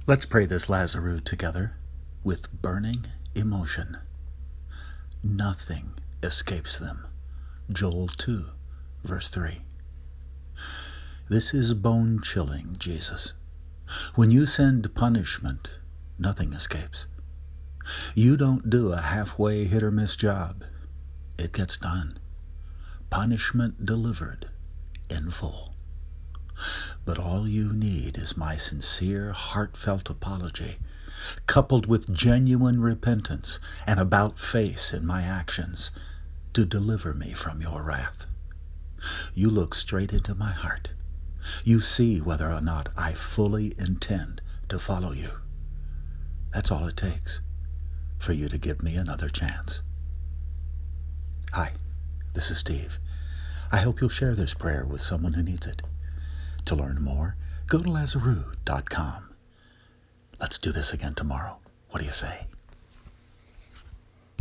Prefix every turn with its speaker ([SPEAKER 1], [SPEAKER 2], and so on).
[SPEAKER 1] Let's pray this Lazarus together with burning emotion. Nothing escapes them. Joel 2, verse 3. This is bone-chilling, Jesus. When you send punishment, nothing escapes. You don't do a halfway hit-or-miss job. It gets done. Punishment delivered in full. But all you need is my sincere, heartfelt apology, coupled with genuine repentance and about-face in my actions, to deliver me from your wrath. You look straight into my heart. You see whether or not I fully intend to follow you. That's all it takes for you to give me another chance. Hi, this is Steve. I hope you'll share this prayer with someone who needs it. To learn more, go to Lazarus.com. Let's do this again tomorrow. What do you say?